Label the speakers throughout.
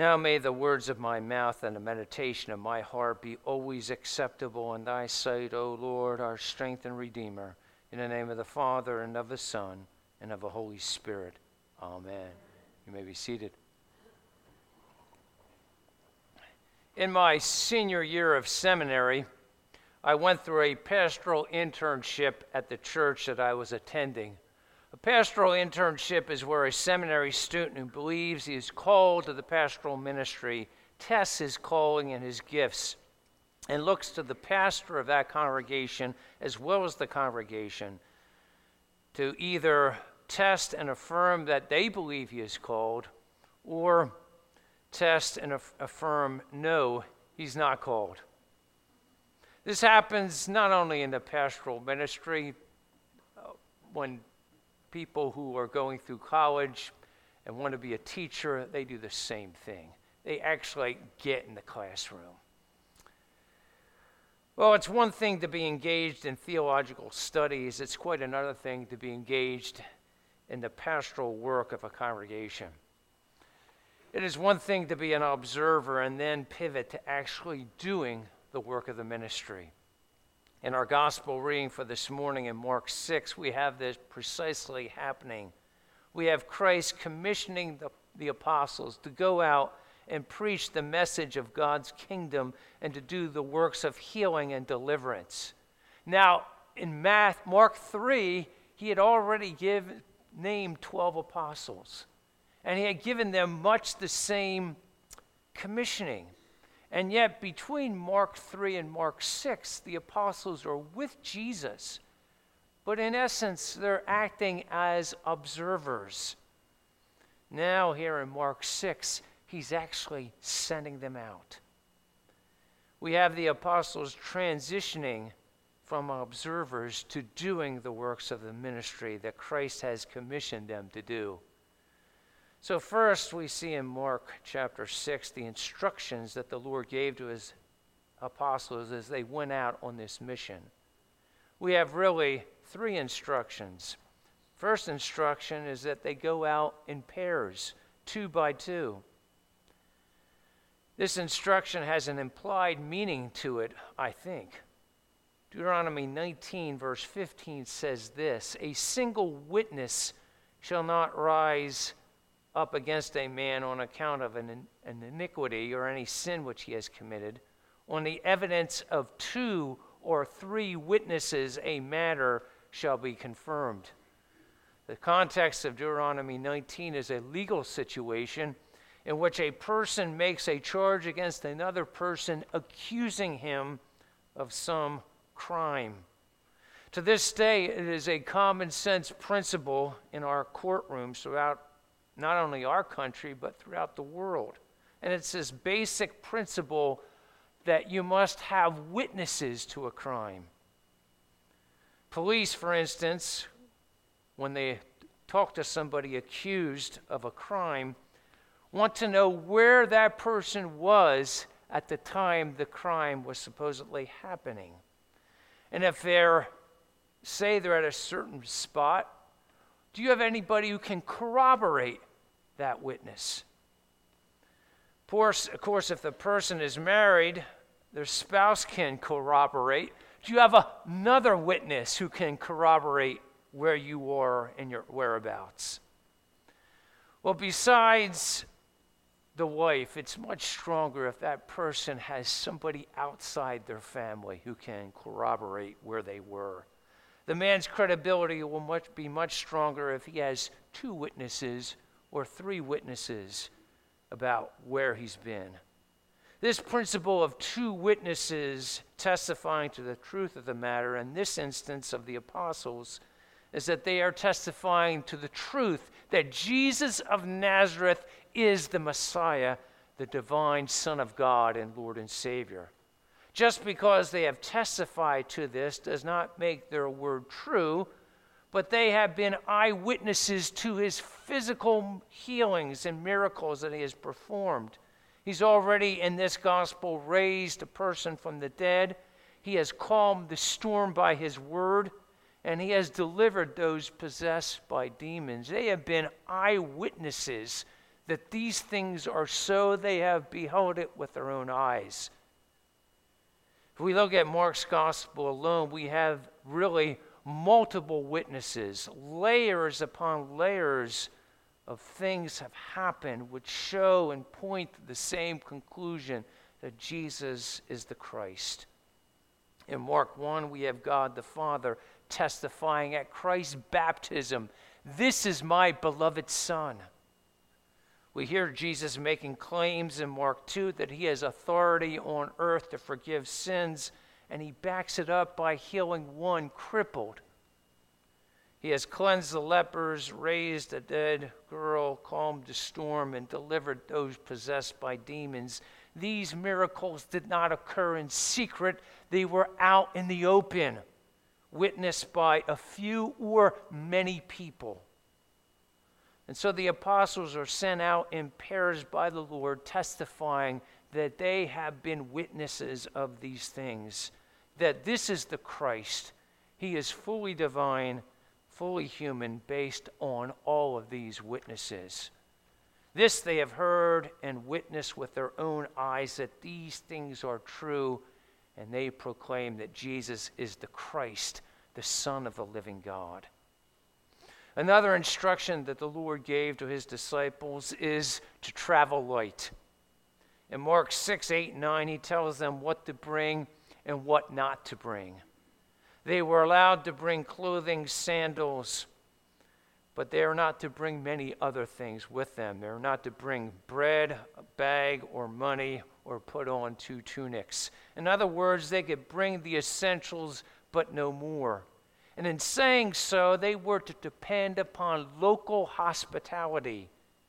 Speaker 1: Now may the words of my mouth and the meditation of my heart be always acceptable in thy sight, O Lord, our strength and Redeemer. In the name of the Father, and of the Son, and of the Holy Spirit. Amen. You may be seated. In my senior year of seminary, I went through a pastoral internship at the church that I was attending. A pastoral internship is where a seminary student who believes he is called to the pastoral ministry tests his calling and his gifts and looks to the pastor of that congregation as well as the congregation to either test and affirm that they believe he is called or test and affirm, no, he's not called. This happens not only in the pastoral ministry, when people who are going through college and want to be a teacher, they do the same thing. They actually get in the classroom. Well, it's one thing to be engaged in theological studies. It's quite another thing to be engaged in the pastoral work of a congregation. It is one thing to be an observer and then pivot to actually doing the work of the ministry. In our gospel reading for this morning in Mark 6, we have this precisely happening. We have Christ commissioning the apostles to go out and preach the message of God's kingdom and to do the works of healing and deliverance. Now, in Mark 3, he had already named 12 apostles, and he had given them much the same commissioning. And yet, between Mark 3 and Mark 6, the apostles are with Jesus, but in essence, they're acting as observers. Now, here in Mark 6, he's actually sending them out. We have the apostles transitioning from observers to doing the works of the ministry that Christ has commissioned them to do. So first, we see in Mark chapter 6 the instructions that the Lord gave to his apostles as they went out on this mission. We have really three instructions. First instruction is that they go out in pairs, 2 by 2. This instruction has an implied meaning to it, I think. Deuteronomy 19, verse 15 says this: "A single witness shall not rise up against a man on account of an iniquity or any sin which he has committed. On the evidence of 2 or 3 witnesses, a matter shall be confirmed." The context of Deuteronomy 19 is a legal situation in which a person makes a charge against another person, accusing him of some crime. To this day, it is a common sense principle in our courtrooms throughout not only our country, but throughout the world. And it's this basic principle that you must have witnesses to a crime. Police, for instance, when they talk to somebody accused of a crime, want to know where that person was at the time the crime was supposedly happening. And if say they're at a certain spot, do you have anybody who can corroborate that witness? Of course, if the person is married, their spouse can corroborate. Do you have another witness who can corroborate where you are and your whereabouts? Well, besides the wife, it's much stronger if that person has somebody outside their family who can corroborate where they were. The man's credibility will be much stronger if he has 2 witnesses or 3 witnesses about where he's been. This principle of 2 witnesses testifying to the truth of the matter, in this instance of the apostles, is that they are testifying to the truth that Jesus of Nazareth is the Messiah, the divine Son of God and Lord and Savior. Just because they have testified to this does not make their word true, but they have been eyewitnesses to his physical healings and miracles that he has performed. He's already in this gospel raised a person from the dead. He has calmed the storm by his word, and he has delivered those possessed by demons. They have been eyewitnesses that these things are so, they have beheld it with their own eyes. If we look at Mark's gospel alone, we have really multiple witnesses, layers upon layers of things have happened which show and point to the same conclusion that Jesus is the Christ. In Mark 1, we have God the Father testifying at Christ's baptism, "This is my beloved Son." We hear Jesus making claims in Mark 2 that he has authority on earth to forgive sins, and he backs it up by healing one crippled. He has cleansed the lepers, raised a dead girl, calmed the storm, and delivered those possessed by demons. These miracles did not occur in secret. They were out in the open, witnessed by a few or many people. And so the apostles are sent out in pairs by the Lord, testifying that they have been witnesses of these things, that this is the Christ. He is fully divine, fully human, based on all of these witnesses. This they have heard and witnessed with their own eyes, that these things are true, and they proclaim that Jesus is the Christ, the Son of the living God. Another instruction that the Lord gave to his disciples is to travel light. In Mark 6, 8, 9, he tells them what to bring and what not to bring. They were allowed to bring clothing, sandals, but they are not to bring many other things with them. They are not to bring bread, a bag, or money, or put on 2 tunics. In other words, they could bring the essentials, but no more. And in saying so, they were to depend upon local hospitality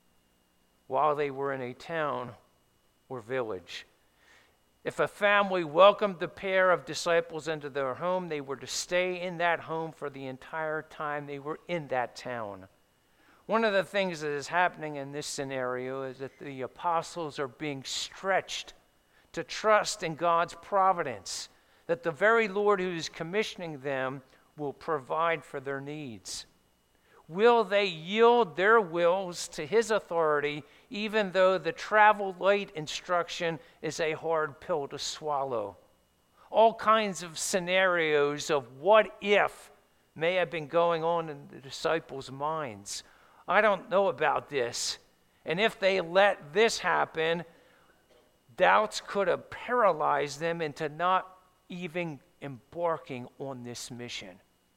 Speaker 1: while they were in a town or village. If a family welcomed the pair of disciples into their home, they were to stay in that home for the entire time they were in that town. One of the things that is happening in this scenario is that the apostles are being stretched to trust in God's providence, that the very Lord who is commissioning them will provide for their needs. Will they yield their wills to his authority, even though the travel light instruction is a hard pill to swallow? All kinds of scenarios of what if may have been going on in the disciples' minds. I don't know about this. And if they let this happen, doubts could have paralyzed them into not even embarking on this mission.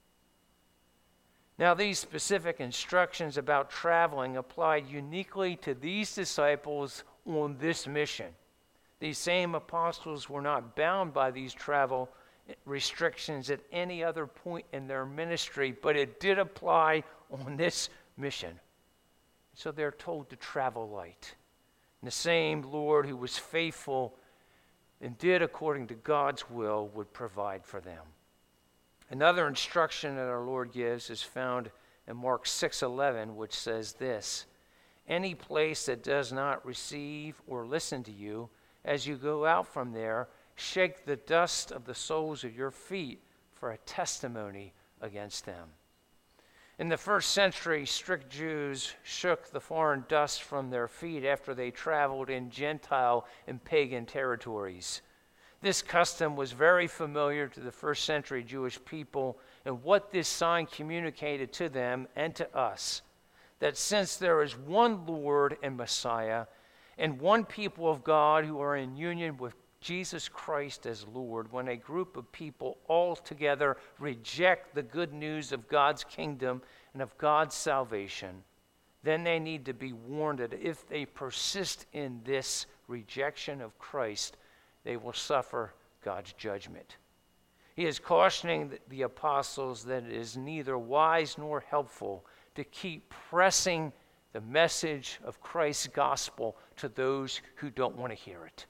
Speaker 1: Now, these specific instructions about traveling applied uniquely to these disciples on this mission. These same apostles were not bound by these travel restrictions at any other point in their ministry, but it did apply on this mission. So they're told to travel light. And the same Lord who was faithful and did according to God's will would provide for them. Another instruction that our Lord gives is found in Mark 6:11, which says this: "Any place that does not receive or listen to you, as you go out from there, shake the dust of the soles of your feet for a testimony against them." In the first century, strict Jews shook the foreign dust from their feet after they traveled in Gentile and pagan territories. This custom was very familiar to the first century Jewish people, and what this sign communicated to them and to us, that since there is one Lord and Messiah, and one people of God who are in union with Jesus Christ as Lord, when a group of people altogether reject the good news of God's kingdom and of God's salvation, then they need to be warned that if they persist in this rejection of Christ, they will suffer God's judgment. He is cautioning the apostles that it is neither wise nor helpful to keep pressing the message of Christ's gospel to those who don't want to hear it.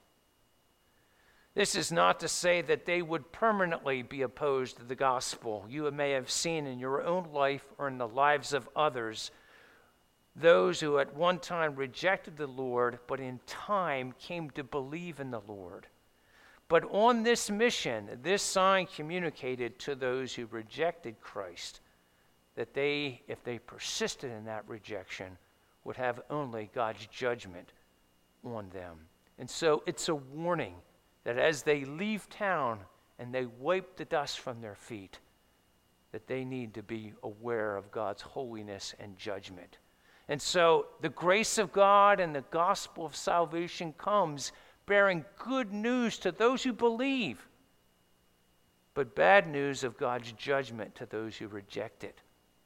Speaker 1: This is not to say that they would permanently be opposed to the gospel. You may have seen in your own life or in the lives of others those who at one time rejected the Lord, but in time came to believe in the Lord. But on this mission, this sign communicated to those who rejected Christ that they, if they persisted in that rejection, would have only God's judgment on them. And so it's a warning that as they leave town and they wipe the dust from their feet, that they need to be aware of God's holiness and judgment. And so the grace of God and the gospel of salvation comes bearing good news to those who believe, but bad news of God's judgment to those who reject it.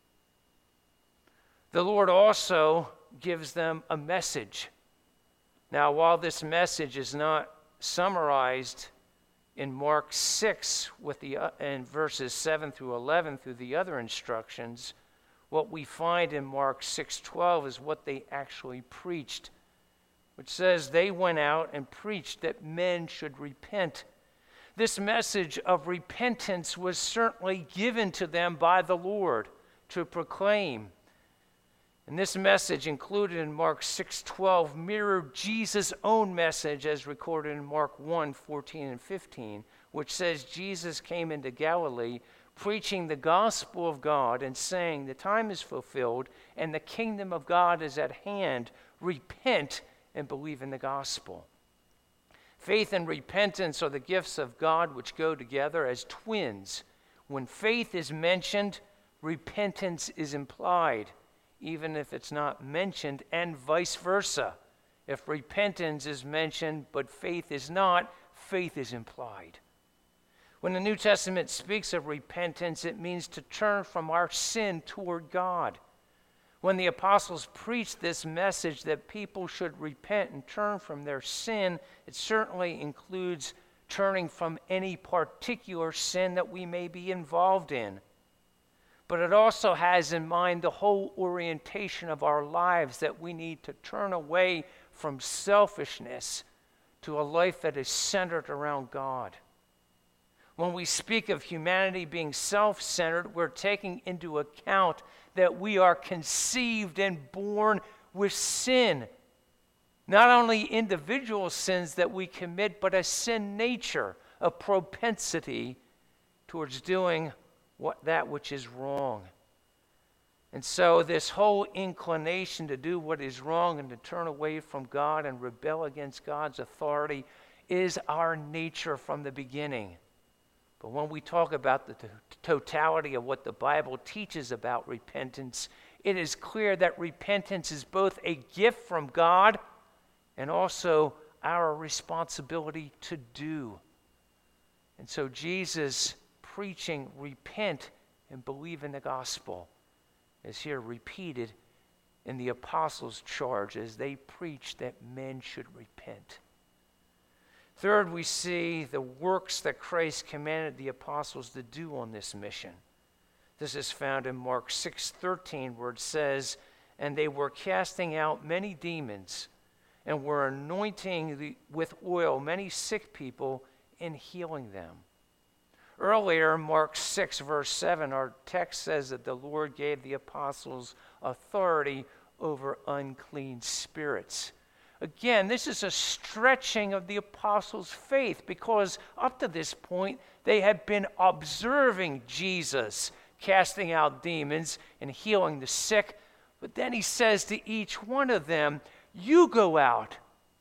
Speaker 1: The Lord also gives them a message. Now, while this message is not summarized in Mark 6 in verses 7 through 11 through the other instructions, what we find in Mark 6:12 is what they actually preached, which says they went out and preached that men should repent. This message of repentance was certainly given to them by the Lord to proclaim. And this message included in Mark 6:12 mirrored Jesus' own message as recorded in Mark 1:14 and 15, which says Jesus came into Galilee preaching the gospel of God and saying, "The time is fulfilled and the kingdom of God is at hand. Repent and believe in the gospel." Faith and repentance are the gifts of God which go together as twins. When faith is mentioned, repentance is implied, even if it's not mentioned, and vice versa. If repentance is mentioned but faith is not, faith is implied. When the New Testament speaks of repentance, it means to turn from our sin toward God. When the apostles preached this message that people should repent and turn from their sin, it certainly includes turning from any particular sin that we may be involved in. But it also has in mind the whole orientation of our lives, that we need to turn away from selfishness to a life that is centered around God. When we speak of humanity being self-centered, we're taking into account that we are conceived and born with sin. Not only individual sins that we commit, but a sin nature, a propensity towards doing that which is wrong. And so this whole inclination to do what is wrong and to turn away from God and rebel against God's authority is our nature from the beginning. But when we talk about the totality of what the Bible teaches about repentance, it is clear that repentance is both a gift from God and also our responsibility to do. And so Jesus preaching, repent and believe in the gospel, is here repeated in the apostles' charge as they preach that men should repent. Third, we see the works that Christ commanded the apostles to do on this mission. This is found in Mark 6:13, where it says, "And they were casting out many demons and were anointing with oil many sick people and healing them." Earlier, Mark 6, verse 7, our text says that the Lord gave the apostles authority over unclean spirits. Again, this is a stretching of the apostles' faith, because up to this point, they had been observing Jesus casting out demons and healing the sick. But then he says to each one of them, "You go out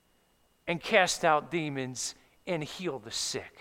Speaker 1: and cast out demons and heal the sick."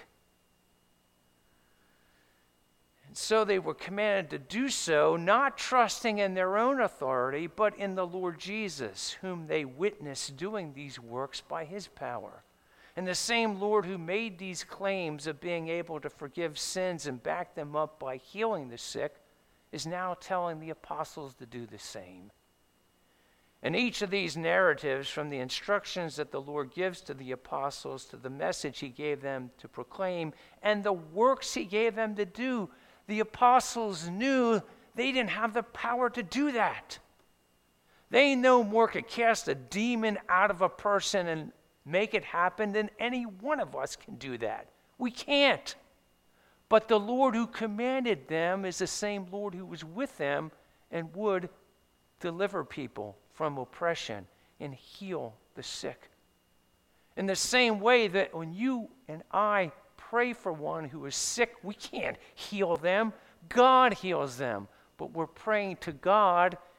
Speaker 1: So they were commanded to do so, not trusting in their own authority, but in the Lord Jesus, whom they witnessed doing these works by his power. And the same Lord who made these claims of being able to forgive sins and back them up by healing the sick is now telling the apostles to do the same. And each of these narratives, from the instructions that the Lord gives to the apostles to the message he gave them to proclaim and the works he gave them to do, the apostles knew they didn't have the power to do that. They no more could cast a demon out of a person and make it happen than any one of us can do that. We can't. But the Lord who commanded them is the same Lord who was with them and would deliver people from oppression and heal the sick. In the same way that when you and I pray for one who is sick, we can't heal them. God heals them. But we're praying to God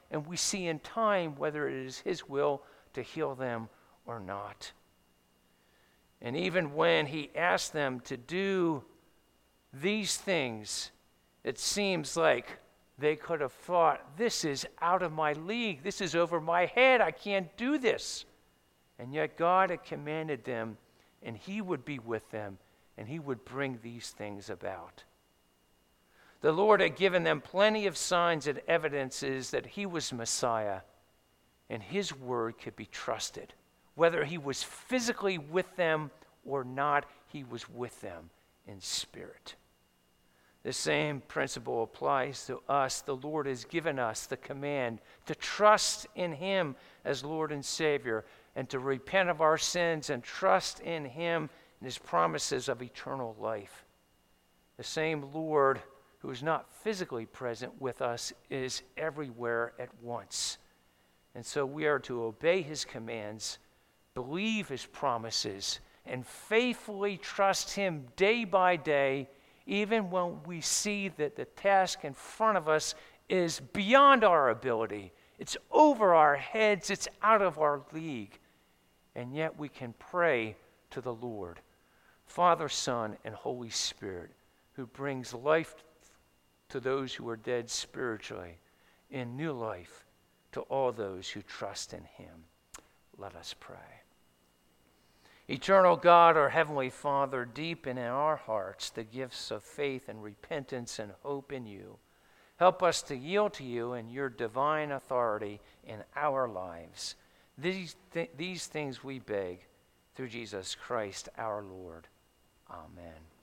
Speaker 1: and we see in time whether it is his will to heal them or not. And even when he asked them to do these things, it seems like they could have thought, this is out of my league. This is over my head. I can't do this. And yet God had commanded them, and he would be with them, and he would bring these things about. The Lord had given them plenty of signs and evidences that he was Messiah, and his word could be trusted. Whether he was physically with them or not, he was with them in spirit. The same principle applies to us. The Lord has given us the command to trust in him as Lord and Savior, and to repent of our sins and trust in him and his promises of eternal life. The same Lord who is not physically present with us is everywhere at once. And so we are to obey his commands, believe his promises, and faithfully trust him day by day, even when we see that the task in front of us is beyond our ability. It's over our heads. It's out of our league. And yet we can pray to the Lord, Father, Son, and Holy Spirit, who brings life to those who are dead spiritually and new life to all those who trust in him. Let us pray. Eternal God, our Heavenly Father, deepen in our hearts the gifts of faith and repentance and hope in you. Help us to yield to you and your divine authority in our lives. These things we beg through Jesus Christ our Lord. Amen.